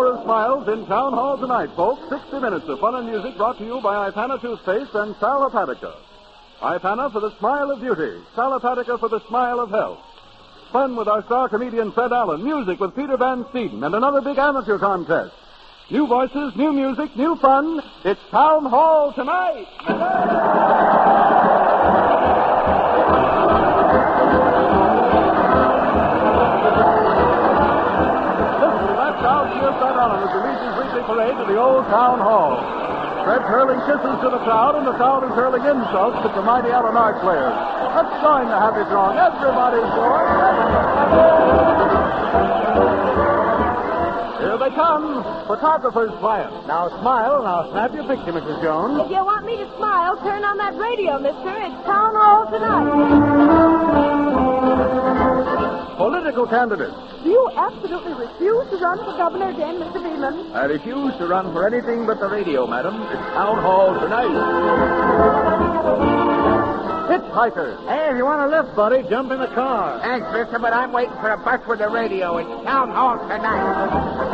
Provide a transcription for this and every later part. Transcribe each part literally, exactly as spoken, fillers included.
of smiles in Town Hall tonight, folks. sixty minutes of fun and music brought to you by Ipana Toothpaste and Sal Hepatica. Ipana for the smile of beauty. Sal Hepatica for the smile of health. Fun with our star comedian Fred Allen. Music with Peter Van Steeden. And another big amateur contest. New voices, new music, new fun. It's Town Hall tonight. Fred Allen as he leads his weekly parade to the old Town Hall. Fred's hurling kisses to the crowd, and the crowd is hurling insults at the mighty Allen Art players. Let's join the happy throng. Everybody's going. Here they come. Photographers flying. Now smile. Now snap your picture, Missus Jones. If you want me to smile, turn on that radio, mister. It's Town Hall tonight. Political candidates. Do you absolutely refuse to run for governor again, Mister Beeman? I refuse to run for anything but the radio, madam. It's Town Hall tonight. Hitchhikers. Hey, if you want to lift, buddy, jump in the car. Thanks, mister, but I'm waiting for a bus with the radio. It's Town Hall tonight.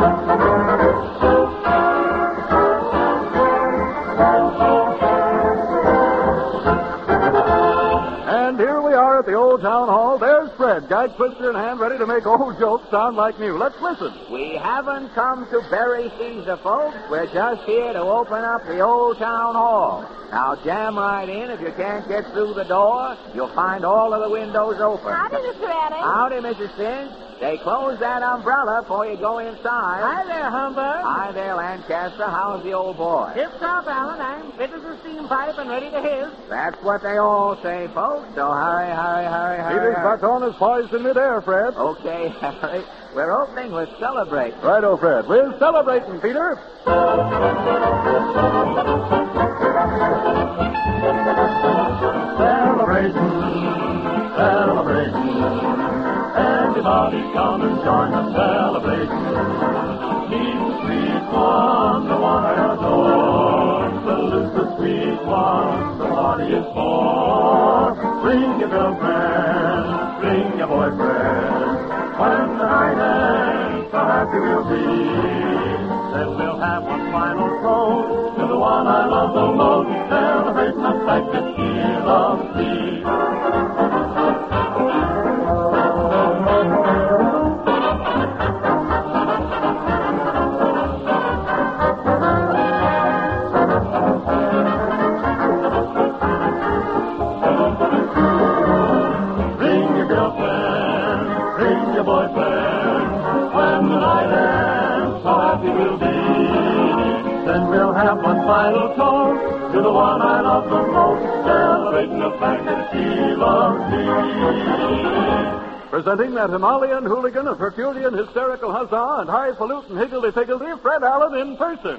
And here we are at the old Town Hall. There's Fred, gag twister in hand, ready to make old jokes sound like new. Let's listen. We haven't come to bury Caesar, folks. We're just here to open up the old Town Hall. Now, jam right in. If you can't get through the door, you'll find all of the windows open. Howdy, Mister Adams. Howdy, Missus Finch. They close that umbrella before you go inside. Hi there, Humbug. Hi there, Lancaster. How's the old boy? Tip-top, Allen. I'm fit as a steam pipe and ready to hiss. That's what they all say, folks. So hurry, hurry, hurry, hurry. Peter's hurry. baton is poised in midair, Fred. Okay, Harry. We're opening with Celebrate. Righto, Fred. We're celebrating, Peter. Celebration, celebration. Everybody come and join the celebration. Meet the sweet one, the one I adore. Salute the sweet one, the one he is for. Bring your girlfriend, bring your boyfriend. When the night ends, so happy we'll be. Then we'll have one final toast to the one I love the most. Celebrating the fact that she loves me. Final toast to the one I love the most, celebrating the fact that she loves me. Presenting that Himalayan hooligan of Herculean hysterical huzzah and highfalutin higgledy-piggledy, Fred Allen in person.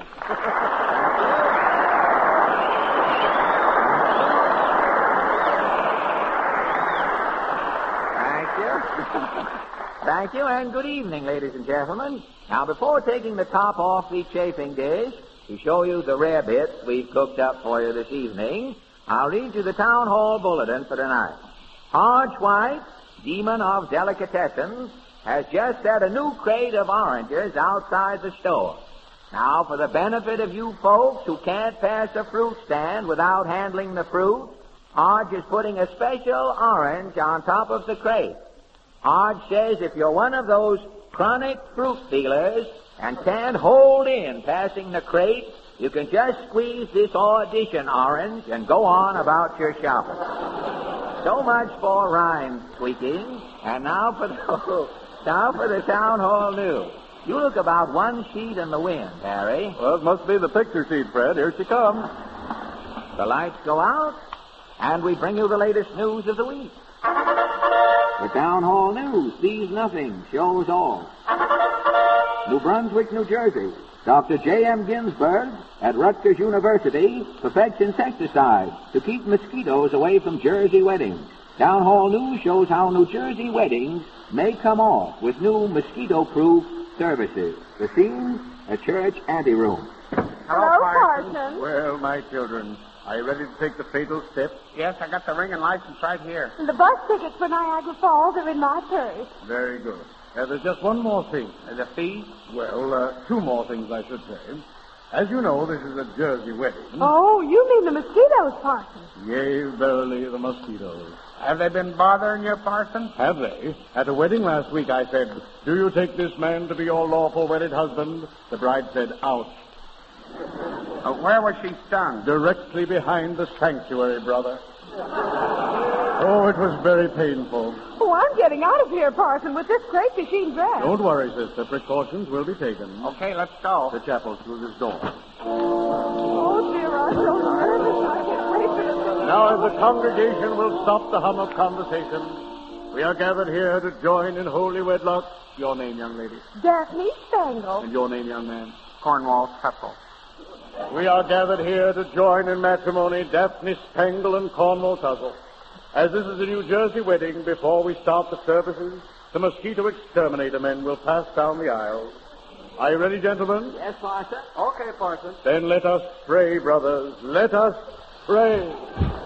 Thank you. Thank you, and good evening, ladies and gentlemen. Now, before taking the top off the chafing dish, to show you the rare bits we've cooked up for you this evening, I'll read you the Town Hall Bulletin for tonight. Hodge White, demon of delicatessens, has just set a new crate of oranges outside the store. Now, for the benefit of you folks who can't pass a fruit stand without handling the fruit, Hodge is putting a special orange on top of the crate. Hodge says if you're one of those chronic fruit dealers and can't hold in passing the crate, you can just squeeze this audition orange and go on about your shopping. So much for rhyme tweaking. And now for the now for the Town Hall news. You look about one sheet in the wind, Harry. Well, it must be the picture sheet, Fred. Here she comes. The lights go out, and we bring you the latest news of the week. The Town Hall news sees nothing, shows all. New Brunswick, New Jersey. Doctor J M Ginsburg at Rutgers University perfects insecticide to keep mosquitoes away from Jersey weddings. Town Hall News shows how New Jersey weddings may come off with new mosquito-proof services. The scene, a church anteroom. Hello, Parsons. Well, my children, are you ready to take the fatal step? Yes, I got the ring and license right here. The bus tickets for Niagara Falls are in my purse. Very good. Uh, there's just one more thing. Uh, the fee? Well, uh, two more things, I should say. As you know, this is a Jersey wedding. Oh, you mean the mosquitoes, Parson? Yea, verily, the mosquitoes. Have they been bothering you, Parson? Have they? At a wedding last week, I said, do you take this man to be your lawful wedded husband? The bride said, ouch. Uh, where was she stung? Directly behind the sanctuary, brother. Oh, it was very painful. Oh, I'm getting out of here, Parson, with this crepe machine dress. Don't worry, sister. Precautions will be taken. Okay, let's go. The chapel's through this door. Oh, dear, I'm so nervous. I can't wait for this. Now, as the congregation will stop the hum of conversation, we are gathered here to join in holy wedlock. Your name, young lady. Daphne Spangle. And your name, young man. Cornwall Cecil. We are gathered here to join in matrimony Daphne Spangle and Cornwall Tuzzle. As this is a New Jersey wedding, before we start the services, the mosquito exterminator men will pass down the aisle. Are you ready, gentlemen? Yes, Parson. Okay, Parson. Then let us pray, brothers. Let us pray.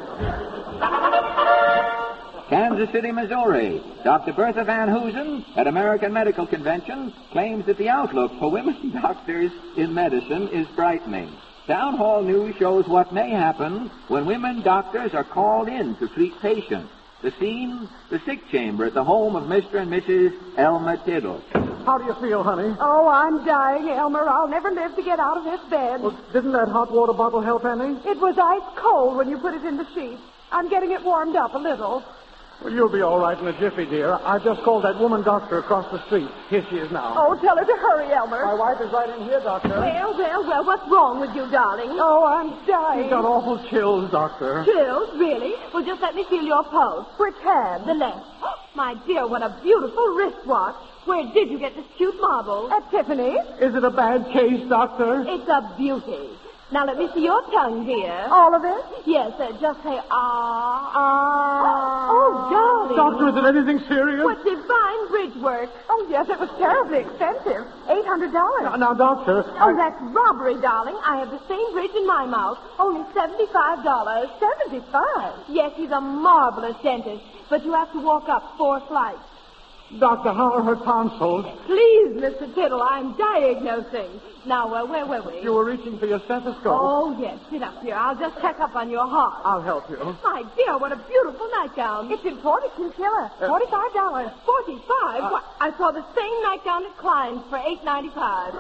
Kansas City, Missouri. Doctor Bertha Van Hoosen at American Medical Convention claims that the outlook for women doctors in medicine is brightening. Town Hall News shows what may happen when women doctors are called in to treat patients. The scene, the sick chamber at the home of Mister and Missus Elmer Tittle. How do you feel, honey? Oh, I'm dying, Elmer. I'll never live to get out of this bed. Well, didn't that hot water bottle help any? It was ice cold when you put it in the sheet. I'm getting it warmed up a little. Well, you'll be all right in a jiffy, dear. I just called that woman doctor across the street. Here she is now. Oh, tell her to hurry, Elmer. My wife is right in here, doctor. Well, well, well, what's wrong with you, darling? Oh, I'm dying. She's got awful chills, doctor. Chills? Really? Well, just let me feel your pulse. Which hand? The left. My dear, what a beautiful wristwatch. Where did you get this cute marble? At Tiffany's. Is it a bad case, doctor? It's a beauty. Now, let me see your tongue, dear. All of it? Yes, uh, just say, ah. Ah. Oh, darling. Doctor, is it anything serious? What divine bridge work. Oh, yes, it was terribly expensive. eight hundred dollars. Now, now doctor. Oh, I... that's robbery, darling. I have the same bridge in my mouth. Only seventy-five dollars. seventy-five? Yes, he's a marvelous dentist. But you have to walk up four flights. Doctor, how are her tonsils? Please, Mister Tittle, I'm diagnosing. Now, uh, where were we? You were reaching for your stethoscope. Oh, yes. Sit up here. I'll just check up on your heart. I'll help you. My dear, what a beautiful nightgown. It's imported chinchilla. Forty-five dollars. Forty-five? Uh, Why, I saw the same nightgown at Klein's for eight ninety-five.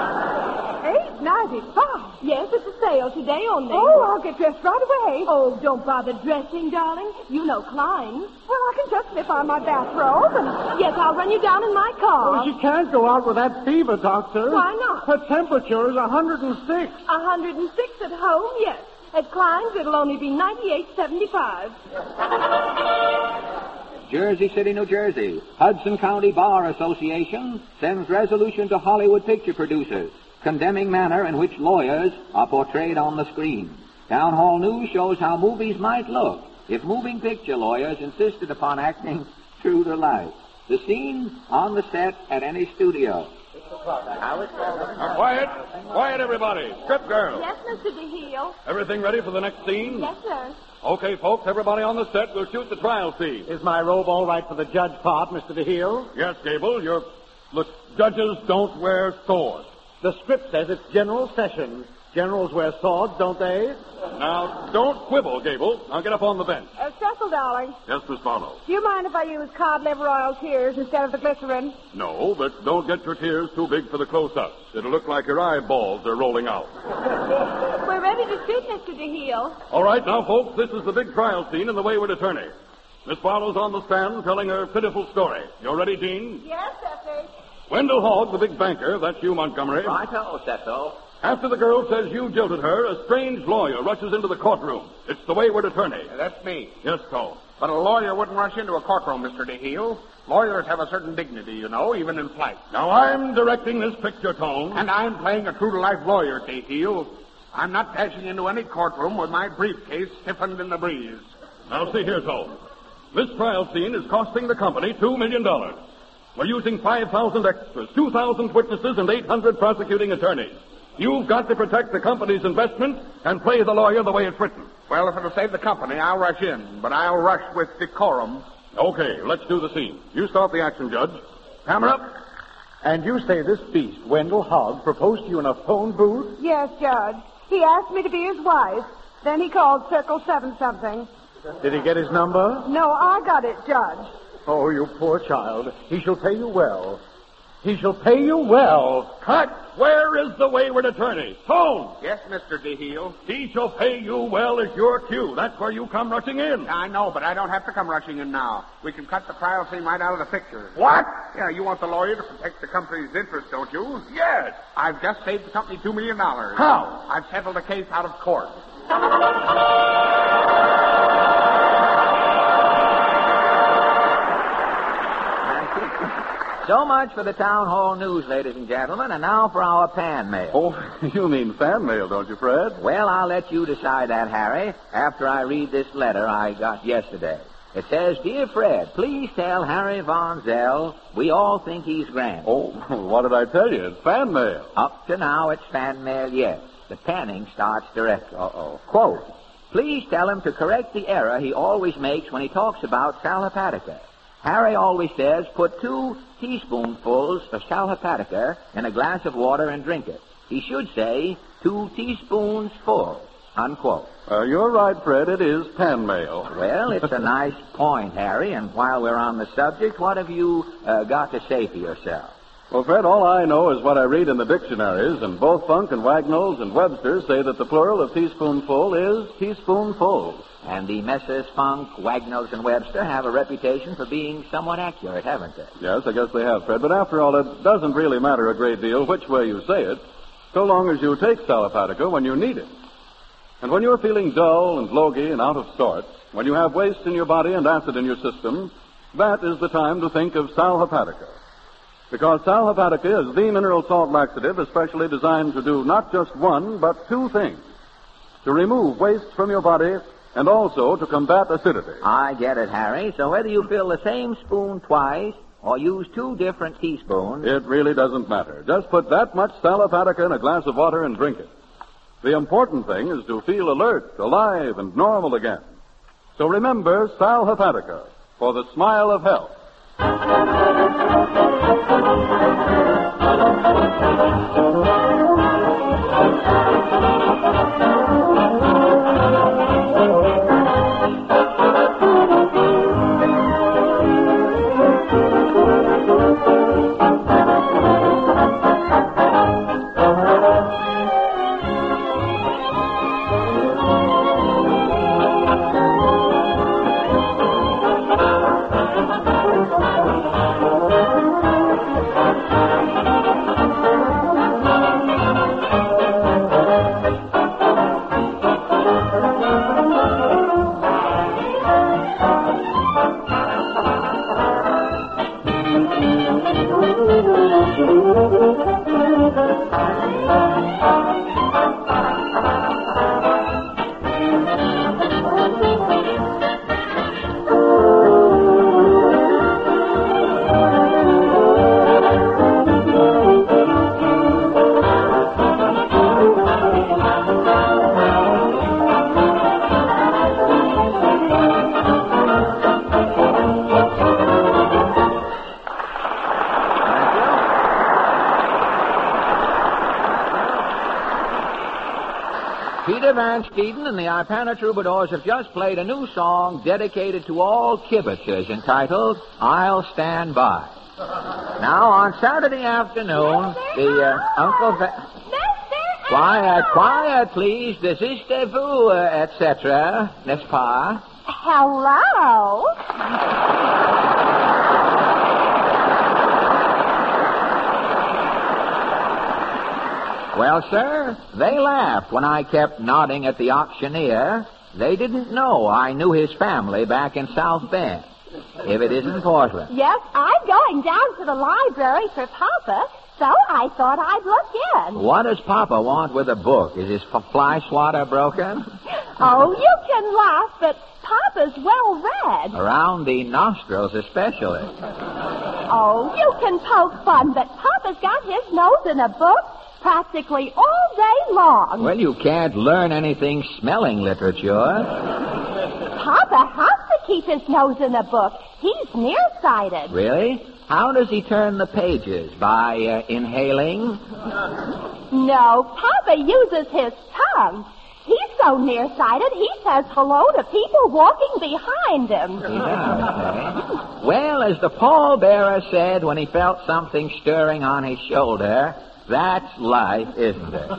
Eight ninety-five? Yes, it's a sale today only. Oh, I'll get dressed right away. Oh, don't bother dressing, darling. You know Klein's. Well, I can just slip on my bathrobe and... Yes, I'll run you down in my car. Oh, she can't go out with that fever, doctor. Why not? Her temperature is one hundred six. one hundred six at home, yes. At Klein's, it'll only be ninety-eight seventy-five. Jersey City, New Jersey. Hudson County Bar Association sends resolution to Hollywood picture producers condemning manner in which lawyers are portrayed on the screen. Town Hall News shows how movies might look if moving picture lawyers insisted upon acting true to life. The scene on the set at any studio. Now, quiet. Quiet, everybody. Strip girl. Yes, Mister DeHeel. Everything ready for the next scene? Yes, sir. Okay, folks, everybody on the set will shoot the trial scene. Is my robe all right for the judge part, Mister DeHeel? Yes, Gable. Your... Look, judges don't wear swords. The script says it's general sessions. Generals wear swords, don't they? Now, don't quibble, Gable. Now get up on the bench. Uh, Cecil, darling, Yes, Miss Barlow. do you mind if I use cod liver oil tears instead of the glycerin? No, but don't get your tears too big for the close-ups. It'll look like your eyeballs are rolling out. We're ready to shoot, Mister DeHeel. All right, now, folks, this is the big trial scene in the Wayward Attorney. Miss Barlow's on the stand telling her pitiful story. You ready, Dean? Yes, Cecil. Wendell Hogg, the big banker, that's you, Montgomery. Righto, Cecil. After the girl says you jilted her, a strange lawyer rushes into the courtroom. It's the Wayward Attorney. That's me. Yes, so. But a lawyer wouldn't rush into a courtroom, Mister DeHeel. Lawyers have a certain dignity, you know, even in flight. Now, I'm directing this picture, Tone. And I'm playing a true-to-life lawyer, DeHeel. I'm not dashing into any courtroom with my briefcase stiffened in the breeze. Now, see here, Tone. This trial scene is costing the company two million dollars. We're using five thousand extras, two thousand witnesses, and eight hundred prosecuting attorneys. You've got to protect the company's investment and play the lawyer the way it's written. Well, if it'll save the company, I'll rush in. But I'll rush with decorum. Okay, let's do the scene. You start the action, Judge. Camera up. And you say this beast, Wendell Hogg, proposed to you in a phone booth? Yes, Judge. He asked me to be his wife. Then he called Circle seven something. Did he get his number? No, I got it, Judge. Oh, you poor child. He shall pay you well. He shall pay you well. Cut! Where is the wayward attorney? Phone! Yes, Mister DeHeel. He shall pay you well is your cue. That's where you come rushing in. I know, but I don't have to come rushing in now. We can cut the trial scene right out of the picture. What? Yeah, you want the lawyer to protect the company's interest, don't you? Yes. I've just saved the company two million dollars. How? I've settled the case out of court. So much for the town hall news, ladies and gentlemen, and now for our pan mail. Oh, you mean fan mail, don't you, Fred? Well, I'll let you decide that, Harry, after I read this letter I got yesterday. It says, Dear Fred, please tell Harry Von Zell we all think he's grand. Oh, what did I tell you? It's fan mail. Up to now, it's fan mail, yes. The panning starts directly. Uh-oh. Quote, please tell him to correct the error he always makes when he talks about Sal Hepatica. Harry always says, put two teaspoonfuls of Sal Hepatica in a glass of water and drink it. He should say, two teaspoons full, unquote. Uh, you're right, Fred. It is pan mail. Well, it's a nice point, Harry, and while we're on the subject, what have you uh, got to say for yourself? Well, Fred, all I know is what I read in the dictionaries, and both Funk and Wagnalls and Webster say that the plural of teaspoonful is teaspoonfuls. And the Messrs. Funk, Wagnalls, and Webster have a reputation for being somewhat accurate, haven't they? Yes, I guess they have, Fred. But after all, it doesn't really matter a great deal which way you say it, so long as you take Sal Hepatica when you need it. And when you're feeling dull and logy and out of sorts, when you have waste in your body and acid in your system, that is the time to think of Sal Hepatica. Because Sal Hepatica is the mineral salt laxative especially designed to do not just one, but two things. To remove waste from your body and also to combat acidity. I get it, Harry. So whether you fill the same spoon twice or use two different teaspoons... It really doesn't matter. Just put that much Sal Hepatica in a glass of water and drink it. The important thing is to feel alert, alive, and normal again. So remember Sal Hepatica for the smile of health. Peter Van Steeden and the Ipana Troubadours have just played a new song dedicated to all kibitzers entitled, I'll Stand By. Now, on Saturday afternoon, the uh, Uncle... Va- quiet, quiet, please. Desistez-vous, uh, et cetera, n'est-ce pas? Hello? Well, sir, they laughed when I kept nodding at the auctioneer. They didn't know I knew his family back in South Bend, if it isn't Portland. Yes, I'm going down to the library for Papa, so I thought I'd look in. What does Papa want with a book? Is his f- fly swatter broken? Oh, you can laugh, but Papa's well read. Around the nostrils especially. Oh, you can poke fun, but Papa's got his nose in a book practically all day long. Well, you can't learn anything smelling literature. Papa has to keep his nose in a book. He's nearsighted. Really? How does he turn the pages? By uh, inhaling? No, Papa uses his tongue. He's so nearsighted, he says hello to people walking behind him. He does, eh? Well, as the pallbearer said when he felt something stirring on his shoulder, that's life, isn't it?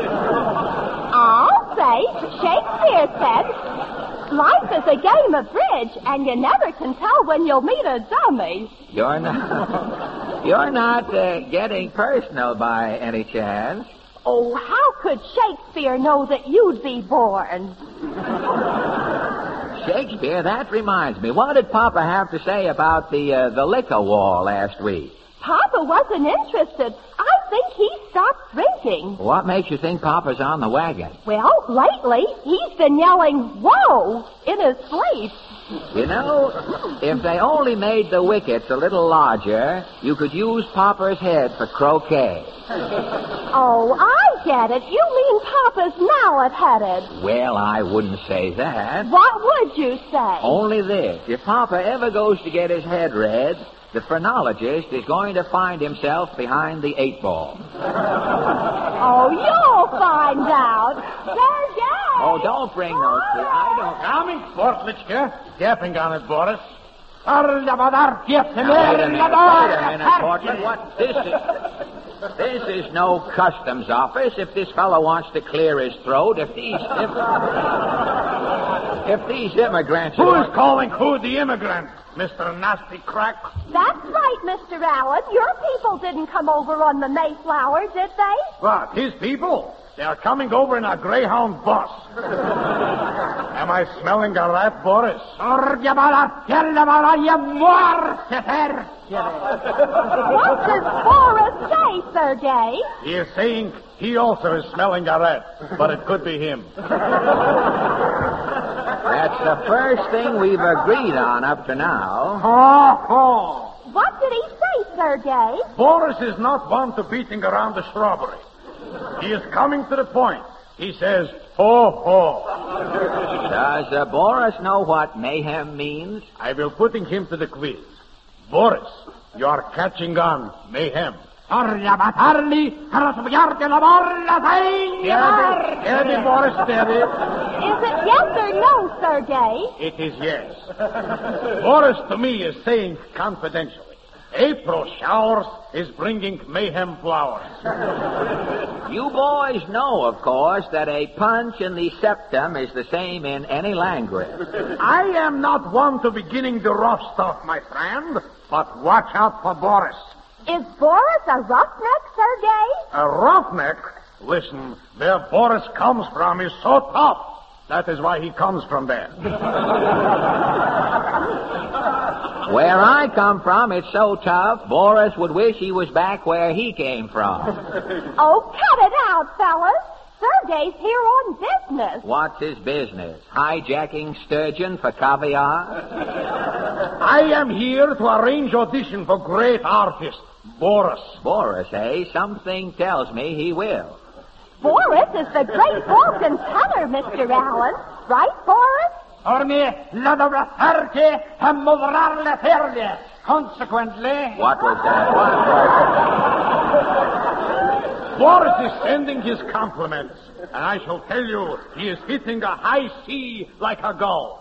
I'll say, Shakespeare said, life is a game of bridge, and you never can tell when you'll meet a dummy. You're not, you're not uh, getting personal by any chance. Oh, how could Shakespeare know that you'd be born? Shakespeare, that reminds me. What did Papa have to say about the uh, the liquor war last week? Papa wasn't interested. I think he stopped drinking. What makes you think Papa's on the wagon? Well, lately, he's been yelling, whoa, in his sleep. You know, if they only made the wickets a little larger, you could use Papa's head for croquet. Oh, I get it. You mean Papa's mallet-headed. Well, I wouldn't say that. What would you say? Only this. If Papa ever goes to get his head read, the phrenologist is going to find himself behind the eight ball. Oh, you'll find out. Sergei! Oh, don't bring those two. I don't... Coming, Sportlichka. Gapping on it, Boris. Now, wait a minute, wait a minute, Portland. What? This is... This is no customs office. If this fellow wants to clear his throat, if these... If, if these immigrants... Who is calling who the immigrant, Mister Nasty Crack? That's right, Mister Allen. Your people didn't come over on the Mayflower, did they? What, his people? They are coming over in a Greyhound bus. Am I smelling a rat, Boris? What does Boris say, Sergei? He is saying he also is smelling a rat, but it could be him. That's the first thing we've agreed on up to now. What did he say, Sergei? Boris is not one to beating around the shrubbery. He is coming to the point. He says, ho, ho. Does uh, Boris know what mayhem means? I will putting him to the quiz. Boris, you are catching on mayhem. Steady, steady, Boris, steady. Is it yes or no, Sergei? It is yes. Boris to me is saying confidentially, April showers is bringing mayhem flowers. You boys know, of course, that a punch in the septum is the same in any language. I am not one to beginning the rough stuff, my friend, but watch out for Boris. Is Boris a roughneck, Sergei? A roughneck? Listen, where Boris comes from is so tough. That is why he comes from there. Where I come from, it's so tough, Boris would wish he was back where he came from. Oh, cut it out, fellas. Sergei's here on business. What's his business? Hijacking sturgeon for caviar? I am here to arrange audition for great artist, Boris. Boris, eh? Something tells me he will. Boris is the great Balkan tenor, Mister Allen. Right, Boris? Consequently... What was that? What? Boris is sending his compliments, and I shall tell you, he is hitting a high C like a gull.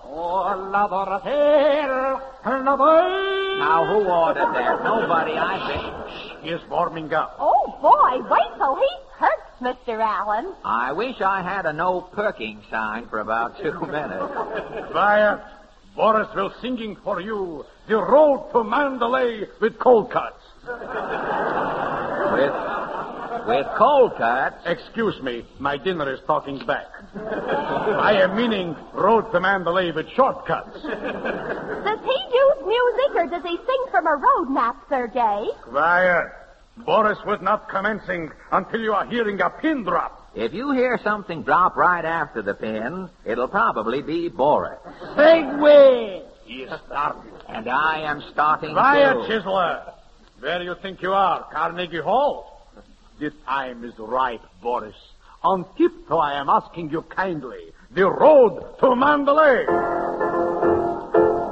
Now, who ordered that? Nobody, I think. He is warming up. Oh, boy, wait till he perks, Mister Allen. I wish I had a no perking sign for about two minutes. Quiet. Boris will singing for you the road to Mandalay with cold cuts. With... With cold cuts? Excuse me, my dinner is talking back. I am meaning road to Mandalay with shortcuts. Does he use music or does he sing from a road map, Sergei? Quiet. Boris would not commencing until you are hearing a pin drop. If you hear something drop right after the pin, it'll probably be Boris. Segway! He is starting. And I am starting Quiet, too. Chisler. Where do you think you are? Carnegie Hall? The time is ripe, Boris. On tiptoe, I am asking you kindly. The road to Mandalay.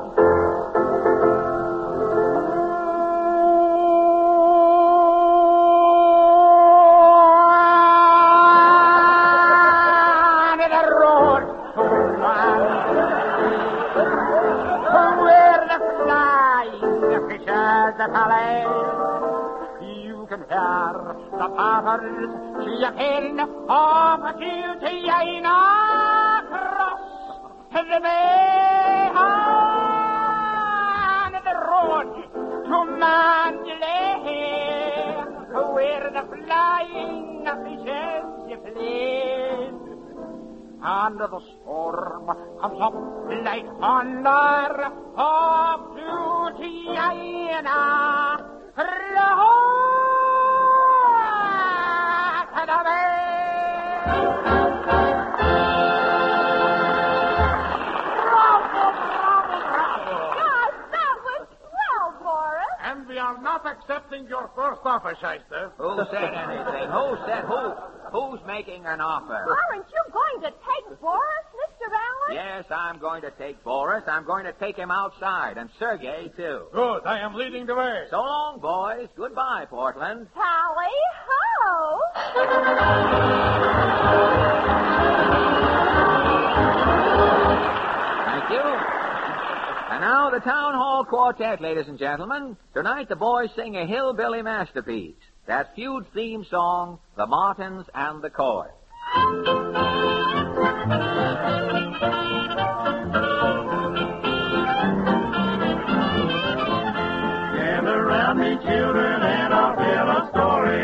enters the palace. You can hear the paupers cheering of duty across the bay on the road to Mandalay, where the flying officials play. And the storm comes up like thunder of duty and And we are not accepting your first offer, Shyster. Who said anything? Who said who? Who's making an offer? Aren't you going to take Boris, Mister Allen? Yes, I'm going to take Boris. I'm going to take him outside, and Sergei, too. Good. I am leading the way. So long, boys. Goodbye, Portland. Tally ho! Thank you. And now the Town Hall Quartet, ladies and gentlemen. Tonight the boys sing a hillbilly masterpiece. That feud theme song, The Martins and the Coy. Gather round me, children, and I'll tell a story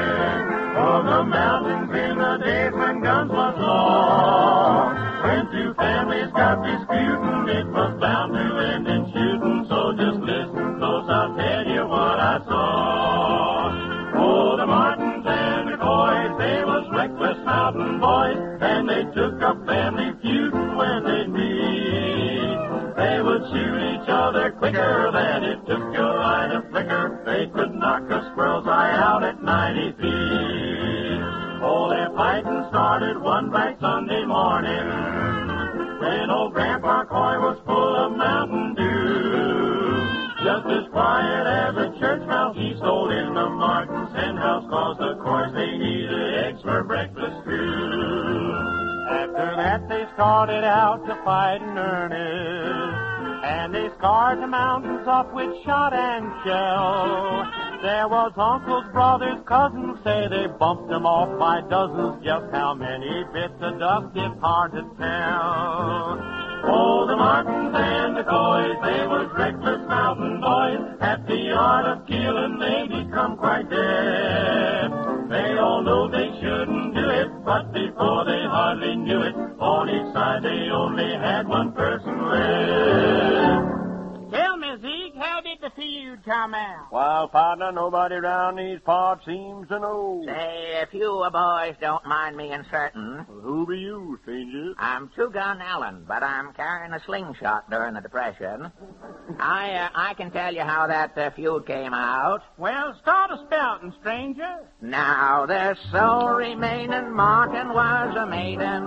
of the mountains in the days when guns was law. When two families got disputing, it was bound to end in shooting. So just listen close, I'll tell you what I saw. Oh, the Martins and the Coys, they was reckless mountain boys, and they took up family feuding when they'd meet. They would shoot each other quicker than it took your eye to flicker. They could knock a squirrel's eye out at ninety feet. Oh, their fighting started one bright Sunday morning when old Grandpa Coy was full of Mountain Dew. Just as quiet as a church mouse, he stole in the Martins' hen house, 'cause of course they needed eggs for breakfast too. After that they started out to fight in earnest, and they scarred the mountains off with shot and shell. There was uncles, brothers, cousins, say they bumped them off by dozens. Just how many bits of dust, it's hard to tell. Oh, the Martins and the Coys, they was reckless mountain boys. At the art of killing, they become quite dead. They all know they shouldn't do it, but before they hardly knew it, on each side they only had one person left. Tell me, Zeke, how did the feud come out? Well, partner, nobody round these parts seems to know. Say, if you boys don't mind me inserting, Who be you, stranger? I'm Two-Gun Allen, but I'm carrying a slingshot during the Depression. I uh, I can tell you how that uh, feud came out. Well, start a spouting, stranger. Now the sole remaining Martin was a maiden,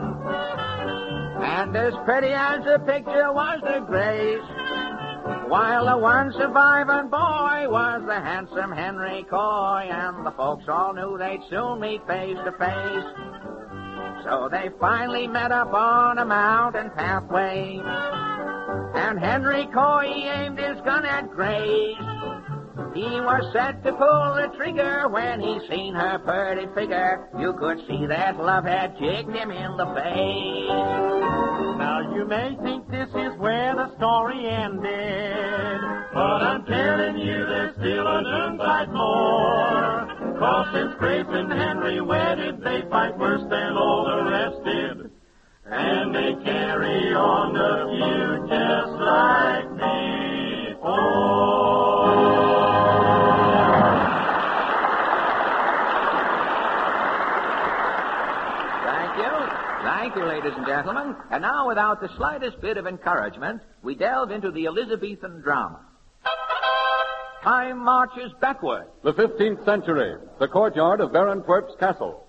and as pretty as the picture was the grace, while the one surviving boy was the handsome Henry Coy, and the folks all knew they'd soon meet face to face. So they finally met up on a mountain pathway, and Henry Coy aimed his gun at Grace. He was set to pull the trigger when he seen her pretty figure. You could see that love had jigged him in the face. Now you may think this is where the story ended, But I'm telling you, there's still a done fight more. 'Cause since Grace and Henry wedded, they fight worse than all the rest did. And they carry on the feud just like before. Thank you. Thank you, ladies and gentlemen. And now, without the slightest bit of encouragement, we delve into the Elizabethan drama. Time marches backward. The fifteenth century, the courtyard of Baron Twerp's castle.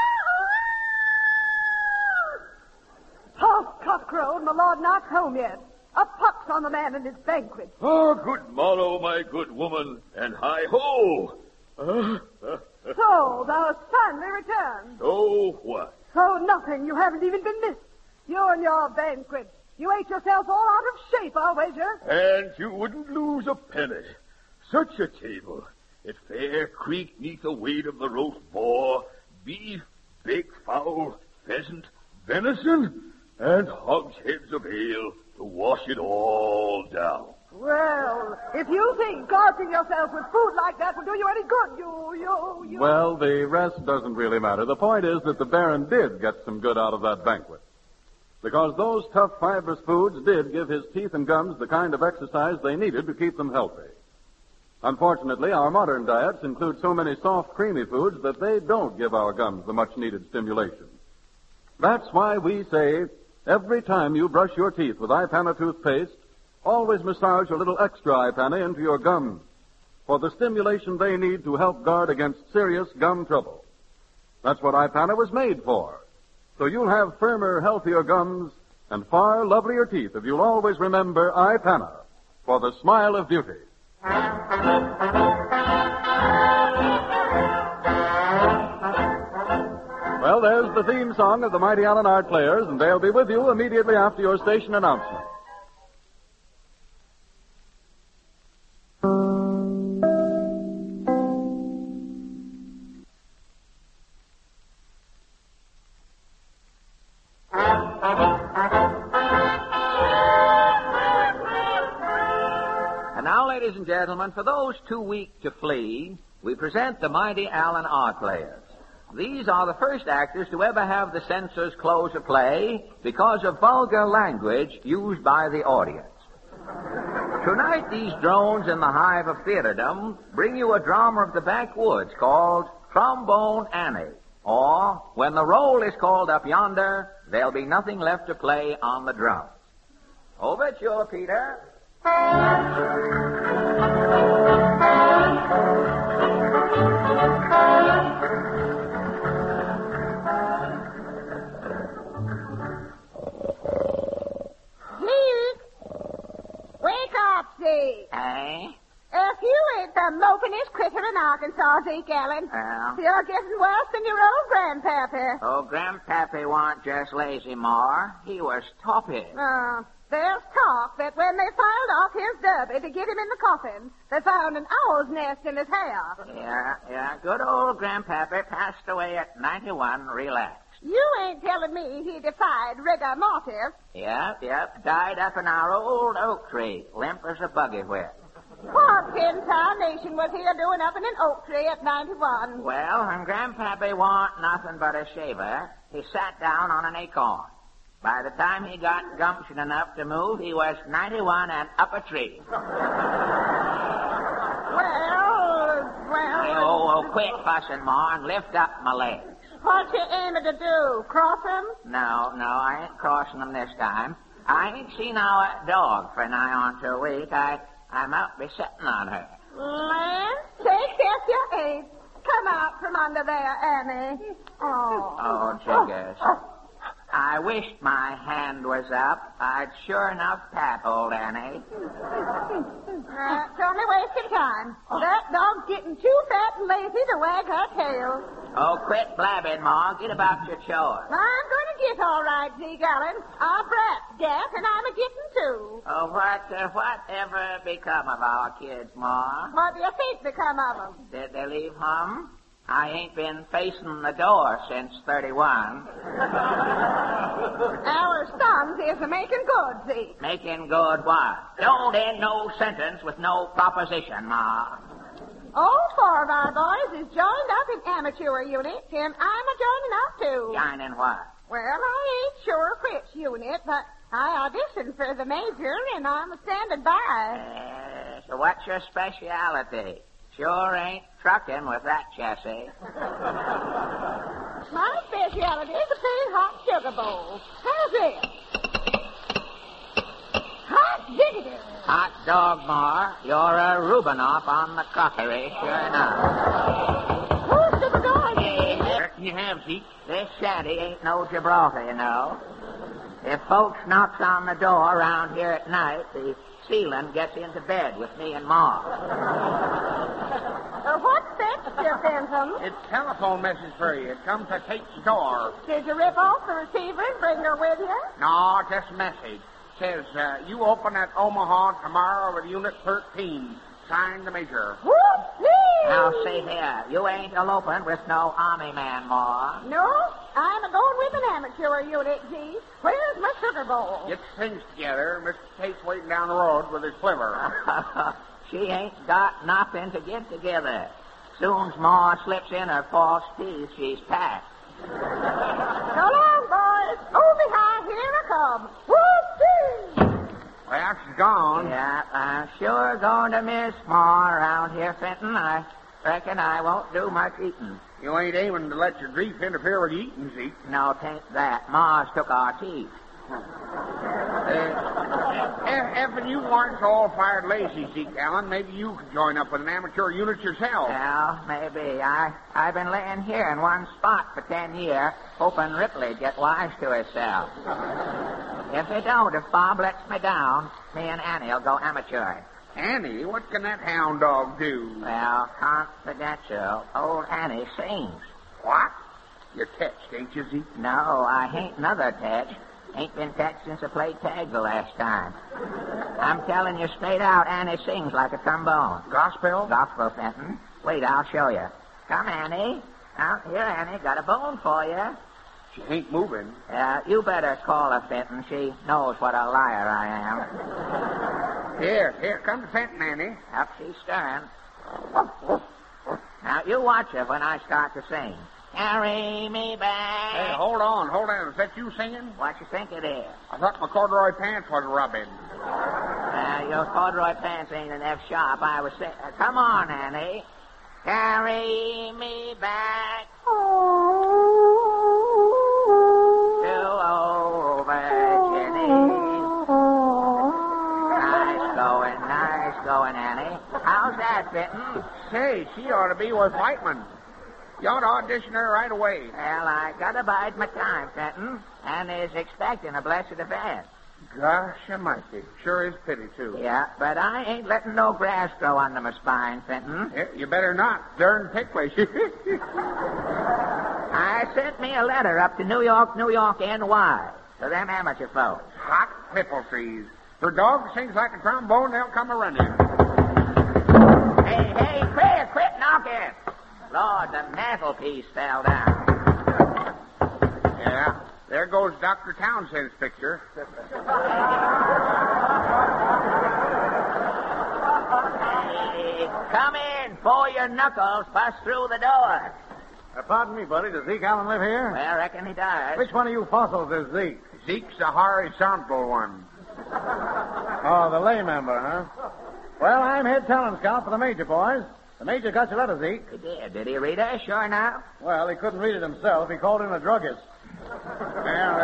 Half cock crowed, my lord not home yet. A pox on the man and his banquet. Oh, good morrow, my good woman, and hi-ho! Uh, uh, So, thou hast finally returned. so what? So nothing, you haven't even been missed. You and your banquet. You ate yourself all out of shape, I'll wager. And you wouldn't lose a penny. such a table. It fair creaked neath the weight of the roast boar, beef, baked fowl, pheasant, venison, and hogsheads of ale to wash it all down. Well, if you think gorging yourself with food like that will do you any good, you, you, you... Well, the rest doesn't really matter. The point is that the Baron did get some good out of that banquet. Because those tough, fibrous foods did give his teeth and gums the kind of exercise they needed to keep them healthy. Unfortunately, our modern diets include so many soft, creamy foods that they don't give our gums the much-needed stimulation. That's why we say, every time you brush your teeth with Ipana toothpaste, always massage a little extra Ipana into your gums for the stimulation they need to help guard against serious gum trouble. That's what Ipana was made for. So you'll have firmer, healthier gums and far lovelier teeth if you'll always remember Ipana for the smile of beauty. Well, there's the theme song of the Mighty Allen Art Players, and they'll be with you immediately after your station announcement. And now, ladies and gentlemen, for those too weak to flee, we present the Mighty Allen Art Players. These are the first actors to ever have the censors close a play because of vulgar language used by the audience. Tonight, these drones in the hive of theaterdom bring you a drama of the backwoods called Trombone Annie, or When the Roll is Called Up Yonder, There'll Be Nothing Left to Play on the Drums. Overture, Peter. Zeke. Eh? If you ain't the mopinest critter in Arkansas, Zeke Allen, Well? you're getting worse than your old grandpappy. Oh, Grandpappy wasn't just lazy, Ma. He was toppy. Uh, there's talk that when they filed off his derby to get him in the coffin, they found an owl's nest in his hair. Yeah, yeah. Good old Grandpappy passed away at ninety-one, relaxed. You ain't telling me he defied rigor mortis. Yep, yep. Died up in our old oak tree, limp as a buggy whip. What in tarnation was he doing up in an oak tree at ninety-one? Well, when Grandpappy want nothing but a shaver, he sat down on an acorn. By the time he got gumption enough to move, he was ninety-one and up a tree. Well, well... Oh, oh, quit fussing, Ma, and lift up my legs. What you aiming to do? Cross him? No, no, I ain't crossing them this time. I ain't seen our dog for nigh on to a week. I, I might be sitting on her. Lance, take care you ain't. Come out from under there, Annie. Oh. Oh, Jiggers. I wished my hand was up. I'd sure enough pat old Annie. Uh, it's only wasting time. That dog's getting too fat and lazy to wag her tail. Oh, quit blabbing, Ma. Get about your chores. I'm going to get all right, Zeke Allen. Our brat's deaf, and I'm a-getting too. Oh, what, uh, whatever become of our kids, Ma? What do you think become of them? Did they leave home? I ain't been facing the door since thirty-one. Our sons is a-making good, Zeke. Making good what? Don't end no sentence with no proposition, Ma. All four of our boys is joined up in amateur units, and I'm a-joining up too. Joining what? Well, I ain't sure which unit, but I auditioned for the major, and I'm standing by. Uh, so what's your speciality? Sure ain't trucking with that chassis. My specialty is a plain hot sugar bowl. How's this? Hot diggity. Hot dog, Ma. You're a Rubinoff on the crockery, sure enough. Who's the guy? Where can you have, Zeke? This shanty ain't no Gibraltar, you know. If folks knocks on the door around here at night, the ceiling gets into bed with me and Ma. Uh, what's that, Mister Bentham? It's a telephone message for you. It comes to Kate's door. Did you rip off the receiver and bring her with you? No, just a message. Says, uh, you open at Omaha tomorrow with Unit thirteen. Sign the major. Whoop-wee! Now, see here. You ain't eloping with no army man, Ma. No, I'm a-going with an amateur unit, G. Where's my sugar bowl? Get things together. Mister Tate's waiting down the road with his flivver. She ain't got nothing to get together. Soon's Ma slips in her false teeth, she's packed. So long, boys. Hold me high, here I come. Whoop-wee! Well, she's gone. Yeah, I'm sure going to miss Ma around here, Fenton. I reckon I won't do much eating. You ain't aiming to let your grief interfere with eating, Zeke. No, tain't that. Ma's took our teeth. Uh, if, if you weren't so all-fired lazy, Zeke Allen, maybe you could join up with an amateur unit yourself. Well, maybe. I, I've been laying here in one spot for ten years, hoping Ripley'd get wise to herself. If they don't, if Bob lets me down, me and Annie'll go amateur. Annie, what can that hound dog do? Well, confidential. Old Annie sings. What? You're tetched, ain't you, Zeke? No, I ain't another tetch. Ain't been tetched since I played tag the last time. I'm telling you straight out, Annie sings like a trombone. Gospel? Gospel, Fenton. Wait, I'll show you. Come, Annie. Now, here, Annie, got a bone for you. She ain't moving. Uh, you better call her, Fenton. She knows what a liar I am. Here, here, come to Fenton, Annie. Up she's stirring. Now, you watch her when I start to sing. Carry me back. Hey, hold on, hold on. Is that you singing? What you think it is? I thought my corduroy pants was rubbing. Uh, your corduroy pants ain't an F sharp. I was saying, uh, come on, Annie. Carry me back to old Virginia. Nice going, nice going, Annie. How's that, Fenton? Say, she ought to be with Whiteman. You ought to audition her right away. Well, I gotta bide my time, Fenton. Annie's expecting a blessed event. Gosh almighty. Sure is pity, too. Yeah, but I ain't letting no grass grow under my spine, Fenton. Yeah, you better not. Darn ticklish. I sent me a letter up to New York, New York, N Y to them amateur folks. Hot pipple trees. Her dog sings like a trombone, they'll come a-running. Hey, hey, quit, quit knocking. Lord, the mantelpiece fell down. Yeah, there goes Doctor Townsend's picture. Hey, come in, pour your knuckles, bust through the door. Uh, pardon me, buddy. Does Zeke Allen live here? Well, I reckon he does. Which one of you fossils is Zeke? Zeke's the horizontal one. Oh, the lay member, huh? Well, I'm head talent scout for the major, boys. The major got your letter, Zeke. He did. Did he read it? Sure enough. Well, he couldn't read it himself. He called in a druggist. Well,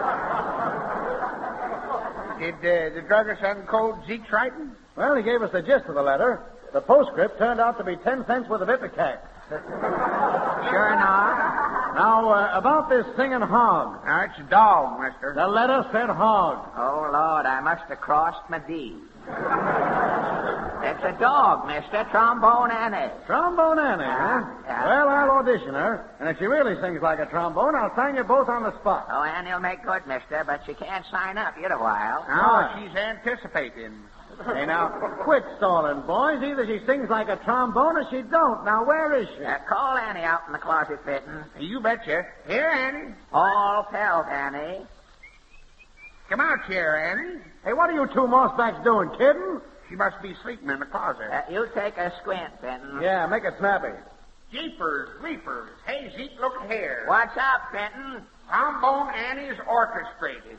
uh, did uh, the druggist uncode Zeke's writing? Well, he gave us the gist of the letter. The postscript turned out to be ten cents worth of ipecac. Sure enough. Now, uh, about this singing hog. Now, it's a dog, mister. The letter said hog. Oh, Lord, I must have crossed my D. It's a dog, mister. Trombone Annie. Trombone Annie, huh? Yeah. Well, I'll audition her, and if she really sings like a trombone, I'll sign you both on the spot. Oh, Annie'll make good, mister, but she can't sign up yet a while. Now, she's anticipating. Hey, now, quit stalling, boys. Either she sings like a trombone or she don't. Now, where is she? Uh, call Annie out in the closet, Fitton. You betcha. Here, Annie. All pelt, Annie. Come out here, Annie. Hey, what are you two mossbacks doing, kidding? She must be sleeping in the closet. Uh, you take a squint, Fenton. Yeah, make it snappy. Jeepers, leapers. Hey, Zeke, look here. What's up, Fenton? Trombone Annie's orchestrated.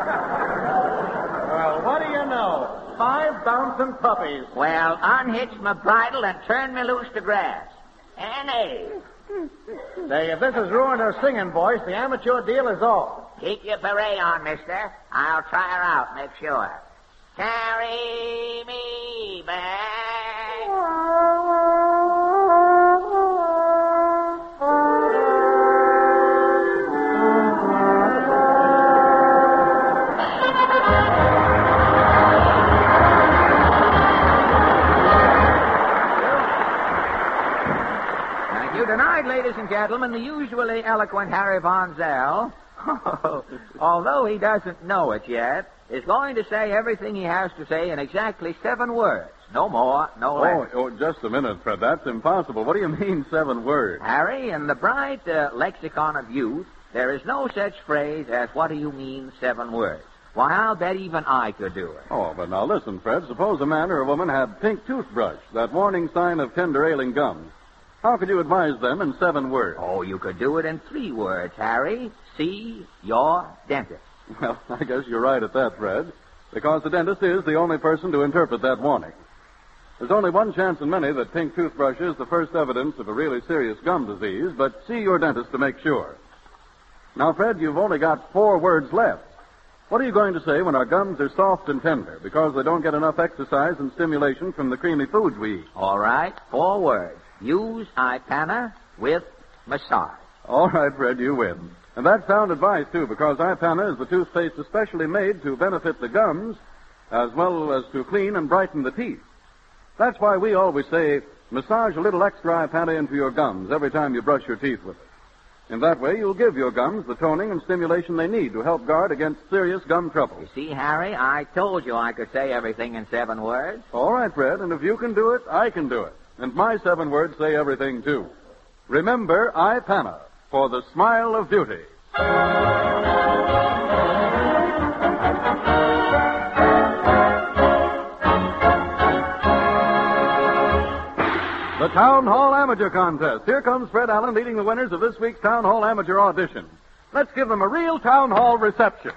Well, what do you know? Five bouncing puppies. Well, unhitch my bridle and turn me loose to grass. Annie, Say, if this has ruined her singing voice, the amateur deal is off. keep your beret on, mister. I'll try her out, make sure. Carry me back. Thank you. Tonight, ladies and gentlemen, the usually eloquent Harry Von Zell although he doesn't know it yet, is going to say everything he has to say in exactly seven words. No more, no less. Oh, oh, just a minute, Fred. That's impossible. What do you mean, seven words? Harry, in the bright uh, lexicon of youth, there is no such phrase as what do you mean seven words. Why, I'll bet even I could do it. Oh, but now listen, Fred. Suppose a man or a woman had pink toothbrush, that warning sign of tender ailing gums. How could you advise them in seven words? Oh, you could do it in three words, Harry. See your dentist. Well, I guess you're right at that, Fred, because the dentist is the only person to interpret that warning. There's only one chance in many that pink toothbrush is the first evidence of a really serious gum disease, but see your dentist to make sure. Now, Fred, you've only got four words left. What are you going to say when our gums are soft and tender because they don't get enough exercise and stimulation from the creamy foods we eat? All right, four words. Use Ipana with massage. All right, Fred, you win. And that's sound advice, too, because Ipana is the toothpaste especially made to benefit the gums as well as to clean and brighten the teeth. That's why we always say, massage a little extra Ipana into your gums every time you brush your teeth with it. In that way, you'll give your gums the toning and stimulation they need to help guard against serious gum trouble. You see, Harry, I told you I could say everything in seven words. All right, Fred, and if you can do it, I can do it. And my seven words say everything, too. Remember Ipana for the smile of beauty. The Town Hall Amateur Contest. Here comes Fred Allen leading the winners of this week's Town Hall Amateur Audition. Let's give them a real Town Hall reception.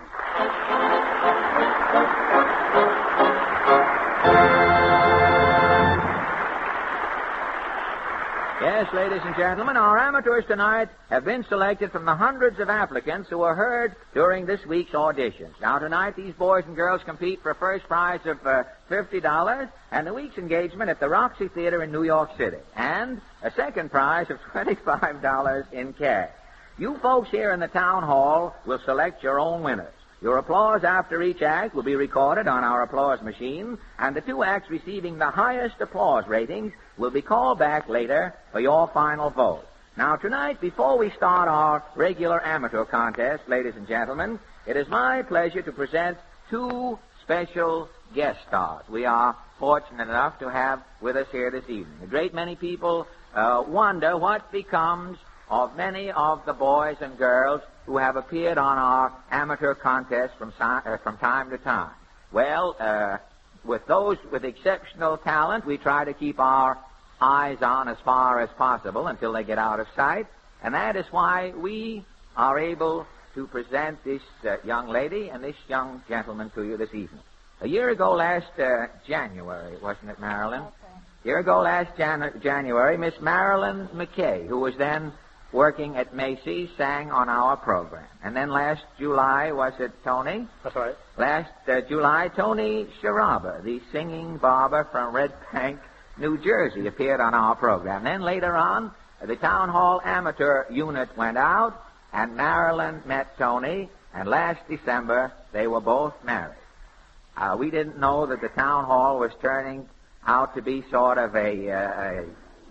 Yes, ladies and gentlemen, our amateurs tonight have been selected from the hundreds of applicants who were heard during this week's auditions. Now, tonight, these boys and girls compete for a first prize of uh, fifty dollars and a week's engagement at the Roxy Theater in New York City, and a second prize of twenty-five dollars in cash. You folks here in the town hall will select your own winners. Your applause after each act will be recorded on our applause machine, and the two acts receiving the highest applause ratings will be called back later for your final vote. Now, tonight, before we start our regular amateur contest, ladies and gentlemen, it is my pleasure to present two special guest stars we are fortunate enough to have with us here this evening. A great many people uh, wonder what becomes of many of the boys and girls who have appeared on our amateur contest from, si- uh, from time to time. Well, uh, with those with exceptional talent, we try to keep our eyes on as far as possible until they get out of sight, and that is why we are able to present this uh, young lady and this young gentleman to you this evening. A year ago last uh, January, wasn't it, Marilyn? Okay. A year ago last Jan- January, Miss Marilyn McKay, who was then working at Macy's, sang on our program. And then last July, was it Tony? That's right. Last uh, July, Tony Sharaba, the singing barber from Red Bank, New Jersey, appeared on our program. Then later on, the Town Hall Amateur Unit went out, and Marilyn met Tony, and last December, they were both married. Uh, we didn't know that the Town Hall was turning out to be sort of a... Uh, a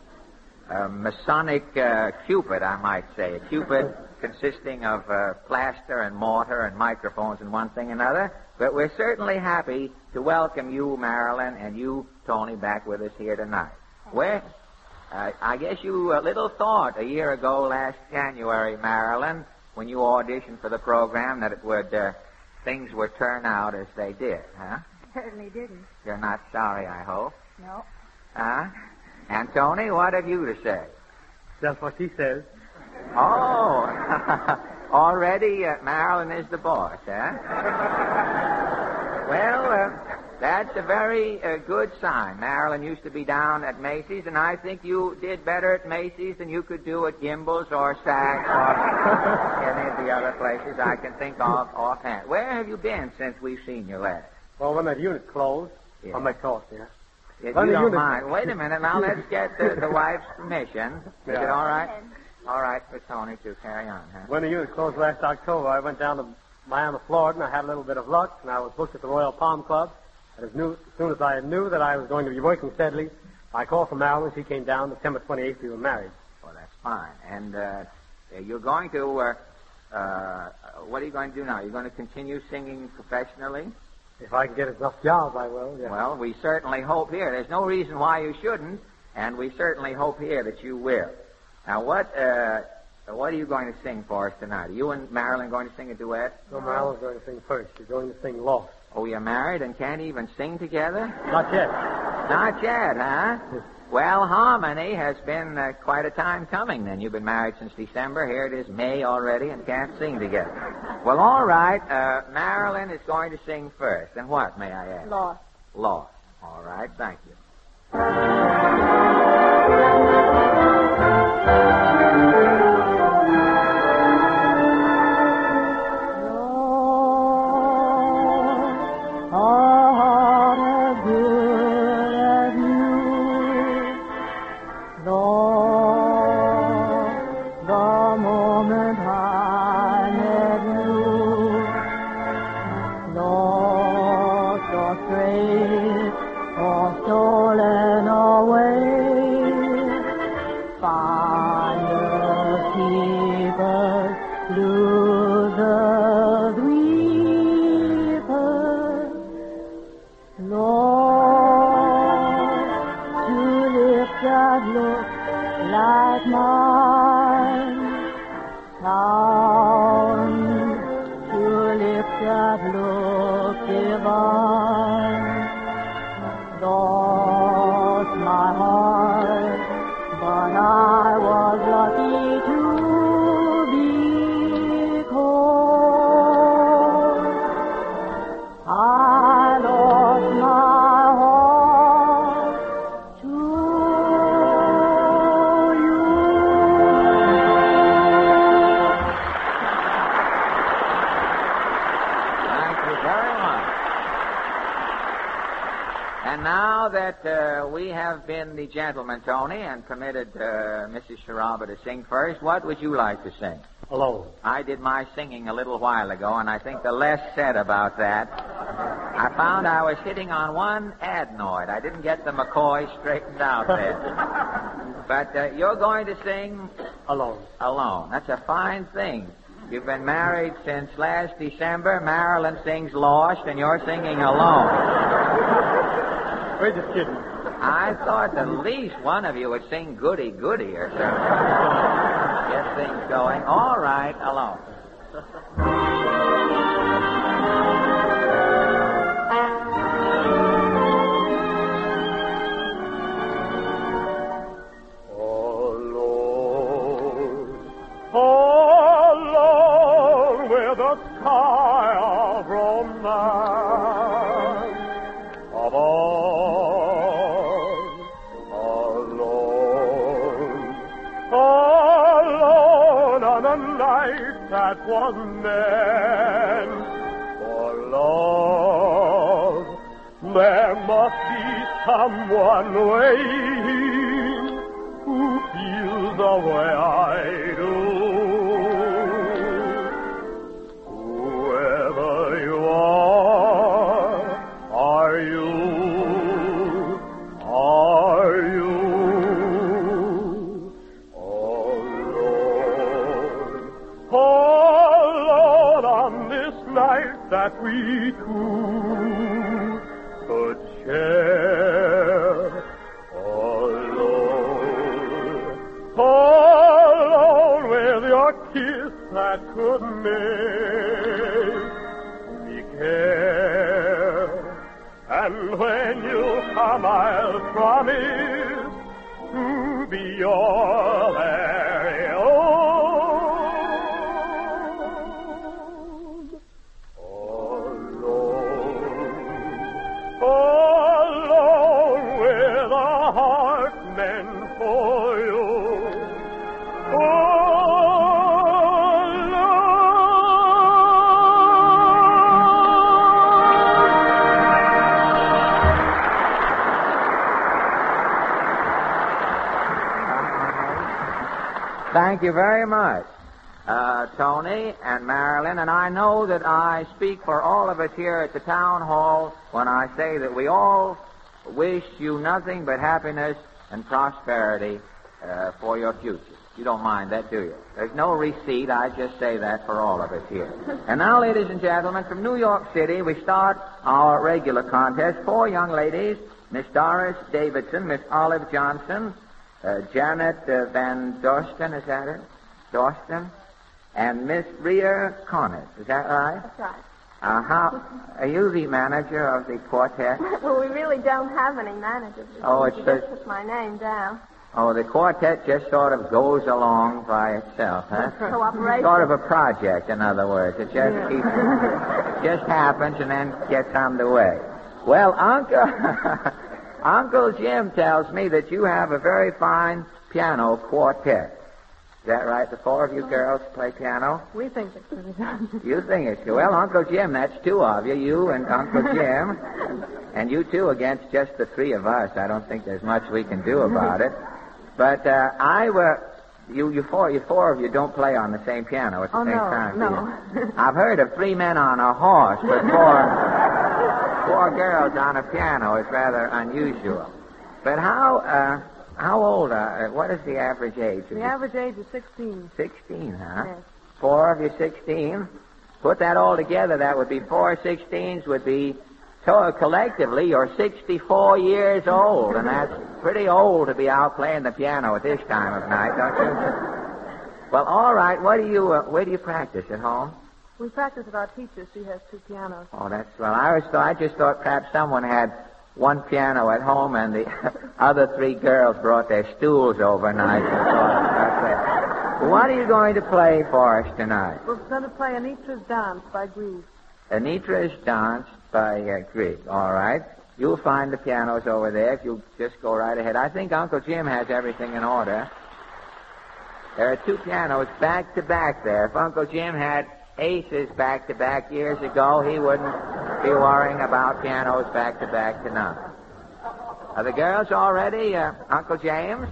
A Masonic uh, Cupid, I might say. A Cupid consisting of uh, plaster and mortar and microphones and one thing and another. But we're certainly happy to welcome you, Marilyn, and you, Tony, back with us here tonight. Where, uh, I guess you uh, little thought a year ago last January, Marilyn, when you auditioned for the program, that it would uh, things would turn out as they did, huh? Certainly didn't. You're not sorry, I hope. No. Huh? And, Tony, what have you to say? That's what she says. Oh, already uh, Marilyn is the boss, huh? Well, uh, that's a very uh, good sign. Marilyn used to be down at Macy's, and I think you did better at Macy's than you could do at Gimbel's or Saks or any of the other places I can think of offhand. Where have you been since we've seen you last? Well, when that unit closed, Yeah. on my course, yeah. If When you the don't unit- mind. Wait a minute. Now let's get the, the wife's permission. Is Yeah. it all right? All right for Tony to carry on, huh? When the unit closed last October, I went down to Miami, Florida, and I had a little bit of luck, and I was booked at the Royal Palm Club. And as, new, as soon as I knew that I was going to be working steadily, I called for Marilyn. She came down September twenty-eighth. We were married. Well, that's fine. And uh, you're going to uh, Uh, what are you going to do now? You're going to continue singing professionally? If I can get enough jobs, I will, yes. Well, we certainly hope here. There's no reason why you shouldn't, and we certainly hope here that you will. Now, what uh, what are you going to sing for us tonight? Are you and Marilyn going to sing a duet? No, Marilyn's going to sing first. She's going to sing Lost. Oh, you're married and can't even sing together? Not yet. Not yet, huh? Well, harmony has been uh, quite a time coming then. You've been married since December. Here it is May already and can't sing together. Well, all right. Uh, Marilyn is going to sing first. And what, may I ask? Lost. Lost. All right. Thank you. The gentleman, Tony, and permitted uh, Missus Sharaba to sing first. What would you like to sing? Alone. I did my singing a little while ago, and I think the less said about that. I found I was hitting on one adenoid. I didn't get the McCoy straightened out there. But uh, you're going to sing... Alone. Alone. That's a fine thing. You've been married since last December. Marilyn sings Lost, and you're singing Alone. We're just kidding. I thought at least one of you would sing Goody Goody or something. Get things going. All right, Alone. That was meant for love. There must be someone waiting who feels the way I do. Whoever you are, are you? Are you? That we two could share alone, alone with your kiss that could make me care. And when you come, I'll promise to be your very own. Thank you very much, uh, Tony and Marilyn. And I know that I speak for all of us here at the town hall when I say that we all wish you nothing but happiness and prosperity uh, for your future. You don't mind that, do you? There's no receipt. I just say that for all of us here. And now, ladies and gentlemen, from New York City, we start our regular contest. Four young ladies, Miss Doris Davidson, Miss Olive Johnson, uh, Janet uh, Van Dorsten, is that it? Dorsten? And Miss Rhea Connors, is that right? That's right. Uh, how, are you the manager of the quartet? Well, we really don't have any managers. Oh, it's You the- just put my name down. Oh, the quartet just sort of goes along by itself, huh? Cooperation. Sort of a project, in other words. It just Yeah. keeps, it just happens and then gets underway. Well, Uncle, Uncle Jim tells me that you have a very fine piano quartet. Is that right? The four of you girls play piano? We think it's pretty good. You think it's good. Well, Uncle Jim, that's two of you, you and Uncle Jim. And you two against just the three of us. I don't think there's much we can do about it. But uh, I were... You, you four, you four of you don't play on the same piano at the Oh, same no, time. do no. you? I've heard of three men on a horse, but four, four girls on a piano is rather unusual. But how uh, how old are? What is the average age? The average age is sixteen. Sixteen, huh? Yes. Four of you, sixteen. Put that all together, that would be four sixteens would be. So collectively, you're sixty-four years old, and that's pretty old to be out playing the piano at this time of night, don't you? Well, all right. What do you? Uh, where do you practice at home? We practice with our teacher. She has two pianos. Oh, that's well. I was. I just thought perhaps someone had one piano at home, and the other three girls brought their stools overnight. What are you going to play for us tonight? We're going to play Anitra's Dance by Grieg. Anitra's Dance by uh, Grieg. All right. You'll find the pianos over there if you'll just go right ahead. I think Uncle Jim has everything in order. There are two pianos back to back there. If Uncle Jim had aces back to back years ago, he wouldn't be worrying about pianos back to back tonight. Are the girls all ready, uh, Uncle James?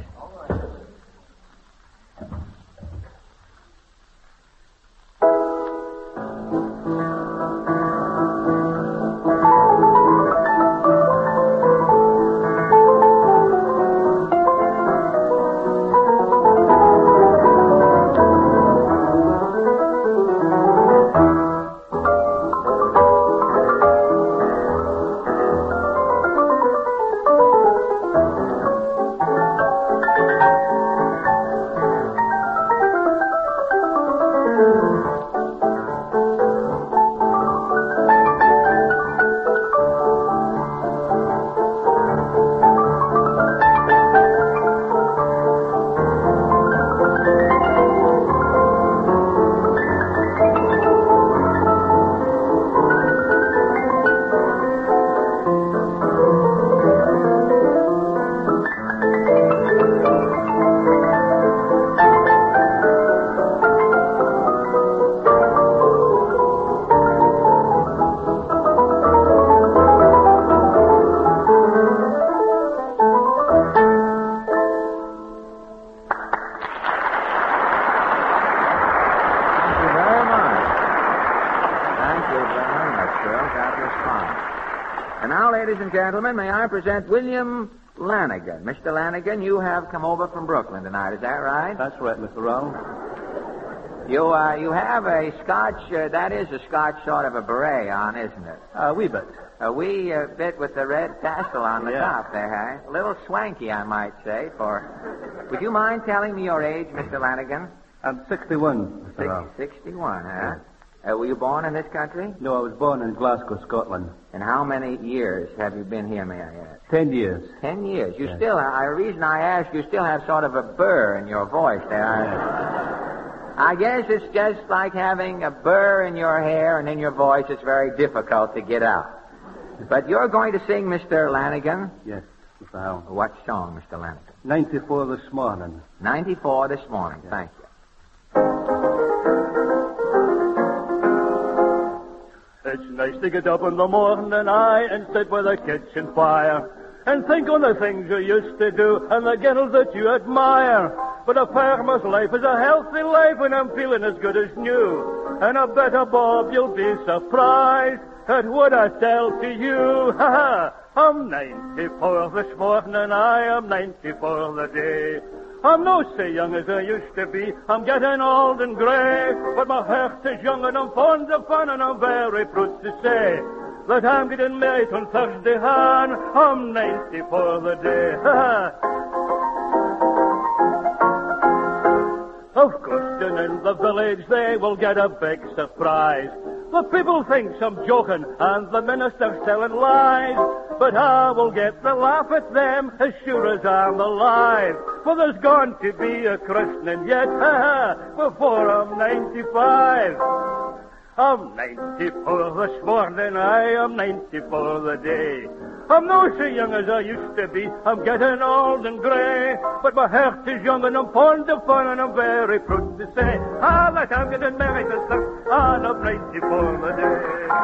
Ladies and gentlemen, may I present William Lanigan. Mister Lanigan, you have come over from Brooklyn tonight, is that right? That's right, Mister Rowe. You uh, you have a Scotch, uh, that is a Scotch sort of a beret on, isn't it? A wee bit. A wee uh, bit with the red tassel on the Yeah. top there, huh? A little swanky, I might say, for... Would you mind telling me your age, Mister Lanigan? I'm sixty-one, Mister Six, Rowe. sixty-one, huh? Uh, were you born in this country? No, I was born in Glasgow, Scotland. And how many years have you been here, may I ask? Ten years. Ten years. You Yes. still, I, the reason I ask, you still have sort of a burr in your voice there. I, I guess it's just like having a burr in your hair and in your voice. It's very difficult to get out. But you're going to sing, Mister Lanigan. Yes, Mister Howe. What song, Mister Lanigan? ninety-four this morning. ninety-four this morning. Thank you. It's nice to get up in the morning, I, and sit by the kitchen fire, and think on the things you used to do, and the girls that you admire. But a farmer's life is a healthy life, and I'm feeling as good as new. And I bet a Bob you'll be surprised at what I tell to you. Ha ha! I'm ninety-four this morning, I am ninety-four the day. I'm no so young as I used to be. I'm getting old and grey, but my heart is young and I'm fond of fun and I'm very proud to say that I'm getting married on Thursday, and I'm ninety for the day. Of course, and in the village they will get a big surprise. The people think I'm joking and the minister's telling lies, but I will get the laugh at them as sure as I'm alive. For there's going to be a christening yet, before I'm ninety-five. I'm ninety for this morning, I am ninety for the day. I'm not so young as I used to be, I'm getting old and grey, but my heart is young and I'm fond of fun and I'm very proud to say, ah, that I'm getting married and stuff, and I'm ninety for the day.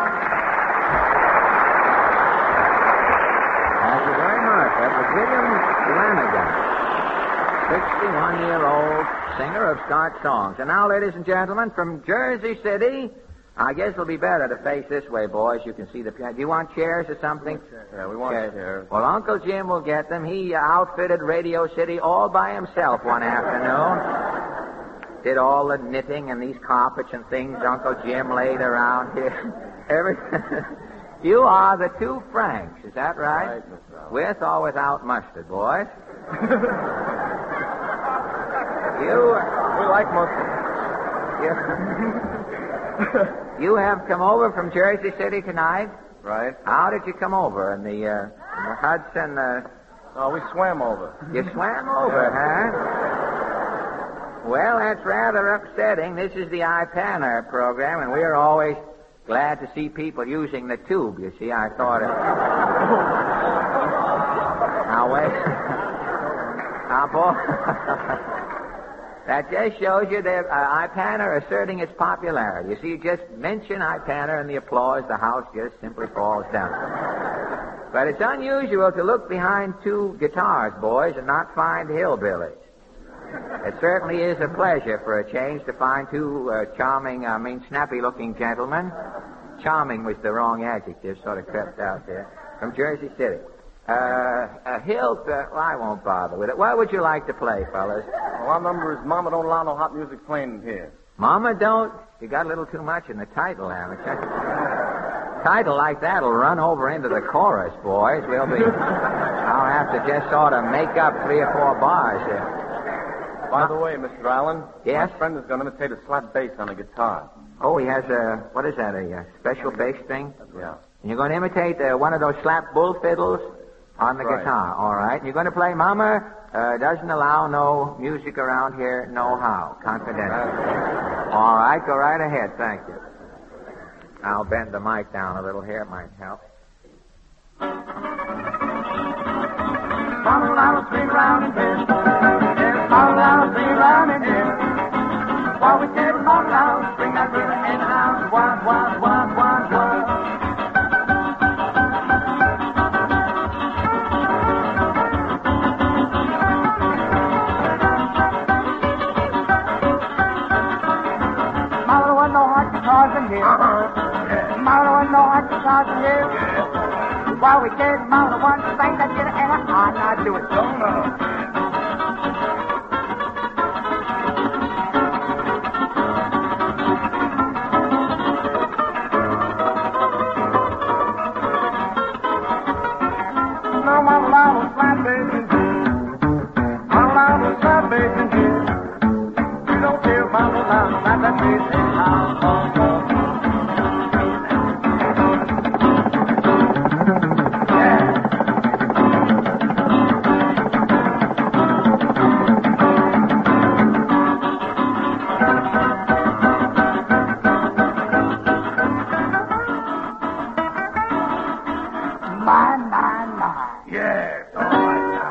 Thank you very much. That was William Lanigan, sixty-one-year-old singer of Scotch songs. And now, ladies and gentlemen, from Jersey City, I guess it'll be better to face this way, boys. You can see the piano. Do you want chairs or something? Yeah, we want chairs. chairs. Well, Uncle Jim will get them. He outfitted Radio City all by himself one afternoon. Did all the knitting and these carpets and things Uncle Jim laid around here. Every... You are the two Franks, is that right? Right, With or without mustard, boys? you... We like mustard. You... You have come over from Jersey City tonight? Right. How did you come over? In the, uh, in the Hudson, uh... Oh, we swam over. You swam over, huh? Well, that's rather upsetting. This is the iPanner program, and we're always glad to see people using the tube, you see. I thought it... Now, wait. Now, boy... That just shows you that uh, iPanner asserting its popularity. You see, you just mention iPanner and the applause, the house just simply falls down. But it's unusual to look behind two guitars, boys, and not find hillbillies. It certainly is a pleasure for a change to find two uh, charming, I mean, snappy-looking gentlemen. Charming was the wrong adjective, sort of crept out there. From Jersey City. Uh, a hill, uh, well, I won't bother with it. What would you like to play, fellas? Well, our number is Mama Don't Allow No Hot Music Playing Here. Mama Don't? You got a little too much in the title, haven't you? Title like that'll run over into the chorus, boys. We'll be... I'll have to just sort of make up three or four bars here. By the way, Mister Allen, yes? My friend is going to imitate a slap bass on the guitar. Oh, he has a, what is that, a, a special bass thing? Yeah. And you're going to imitate uh, one of those slap bull fiddles on the Right. guitar, all right? And you're going to play Mama uh, Doesn't Allow No Music Around Here, No How, confidential. All right, go right ahead, thank you. I'll bend the mic down a little here, it might help. Mama Lala, swing round and dance. Yes, Mama Lala, swing round and dance. While we dance, Mama Lala, swing that river in and out. Wild, wild, wild, wild, wild. Mama, there wasn't no hot guitars in here. Mama, there wasn't no hot guitars in here. While we did, Mama, one thing that did it, and I, I not do it. Don't know. No, Mama, Mama, slap bass in here. Mama, Mama, slap bass in here. You don't care, Mama, Mama, slap that bass in house. My, my, my. Yes, all right now.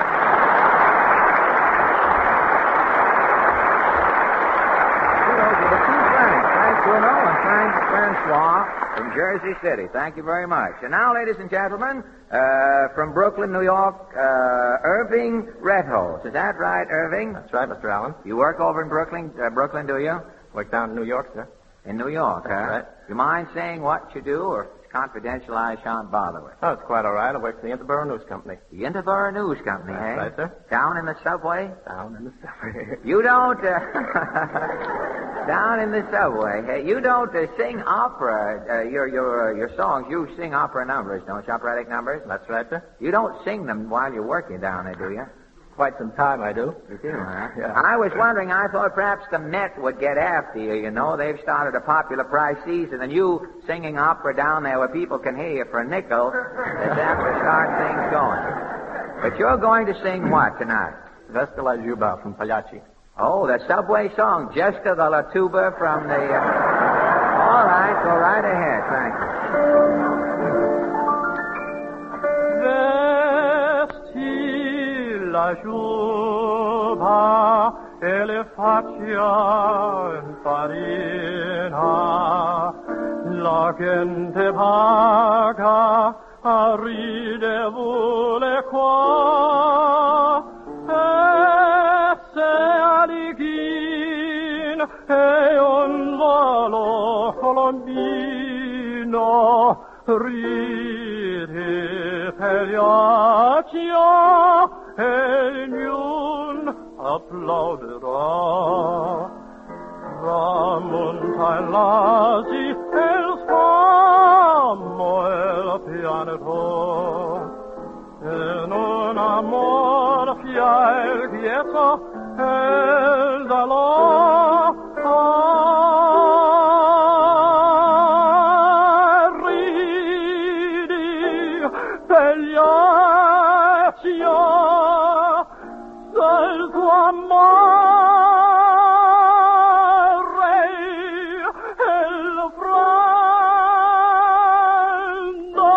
Those are the two Franks, Frank Bruno and Frank Francois from Jersey City. Thank you very much. And now, ladies and gentlemen, uh, from Brooklyn, New York, uh, Irving Redhose. Is that right, Irving? That's right, Mister Allen. You work over in Brooklyn, uh, Brooklyn, do you? Work down in New York, sir. In New York, huh? right. You mind saying what you do, or it's confidential, I shan't bother with. Oh, it's quite all right. I work for the Interborough News Company. The Interborough News Company, That's eh? right, sir. Down in the subway? Down in the subway. You don't, uh, down in the subway, hey, you don't uh, sing opera, uh, your, your, uh, your songs, you sing opera numbers, don't you, operatic numbers? That's right, sir. You don't sing them while you're working down there, do you? Quite some time, I do. You do, huh? Yeah. I was wondering, I thought perhaps the Met would get after you, you know. They've started a popular prize season, and you singing opera down there where people can hear you for a nickel, they'd have to start things going. But you're going to sing what tonight? Vesta la Juba from Pagliacci. Oh, the subway song, Jessica the La Tuba from the... Uh... All right, go right ahead. Thank you. La Juba e le faccia infarina, la gente paga a ride vuole qua, e se alighin e un volo colombino ride per Pagliaccia e niun applauderà. Tramonta il lasi e il sfammo e il pianeta, in un amor fiel quieta e il dolor. Ridi per gli del tuo amore e il freddo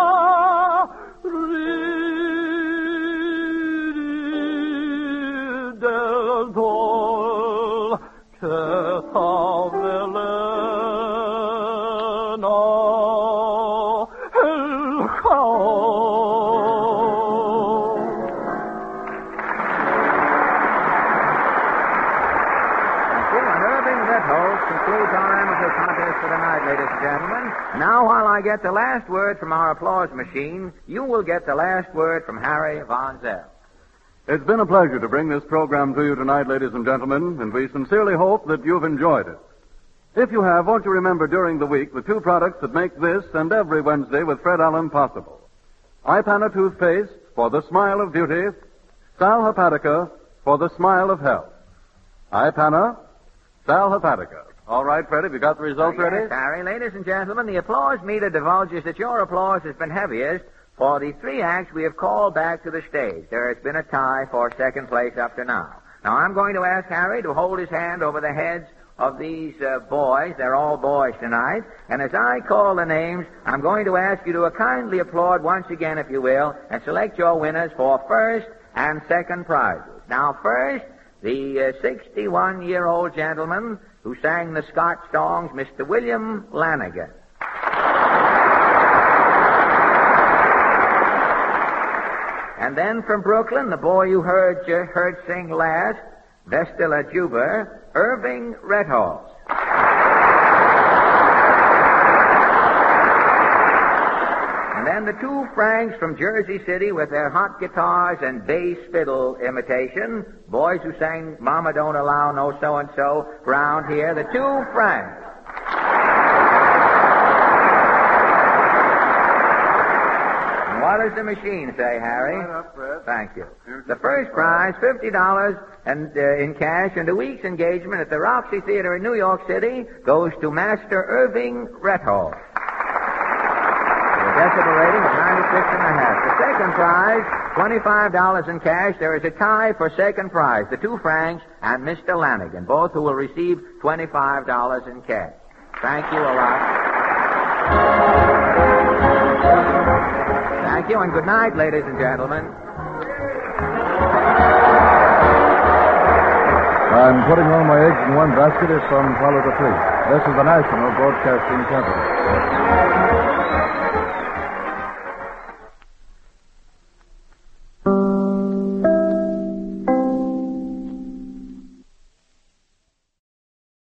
ridi del dol che t'avvelena il caos. Concludes our amateur contest for tonight, ladies and gentlemen. Now, while I get the last word from our applause machine, you will get the last word from Harry Von Zell. It's been a pleasure to bring this program to you tonight, ladies and gentlemen, and we sincerely hope that you've enjoyed it. If you have, won't you remember during the week the two products that make this and every Wednesday with Fred Allen possible? Ipana toothpaste for the smile of beauty, Sal Hepatica for the smile of health. Ipana, Sal Hepatica. All right, Fred, have you got the results uh, yes, ready? Harry. Ladies and gentlemen, the applause meter divulges that your applause has been heaviest for the three acts we have called back to the stage. There has been a tie for second place up to now. Now, I'm going to ask Harry to hold his hand over the heads of these uh, boys. They're all boys tonight. And as I call the names, I'm going to ask you to uh, kindly applaud once again, if you will, and select your winners for first and second prizes. Now, first, the uh, sixty-one-year-old gentleman who sang the Scotch songs, Mister William Lanigan. And then from Brooklyn, the boy you heard uh, heard sing last, Vesta la Juba, Irving Redhall. And then the two Franks from Jersey City with their hot guitars and bass fiddle imitation, boys who sang Mama Don't Allow No So-and-So round here, the two Franks. And what does the machine say, Harry? Right up, Fred. Thank you. The first prize, fifty dollars and, uh, in cash, and a week's engagement at the Roxy Theater in New York City goes to Master Irving Redhall. Decibel rating of ninety-six and a half. The second prize, twenty-five dollars in cash. There is a tie for second prize. The two Franks and Mister Lanigan, both who will receive twenty-five dollars in cash. Thank you a lot. Thank you, and good night, ladies and gentlemen. I'm putting all my eggs in one basket is from Follow the Fleet. This is the National Broadcasting Company.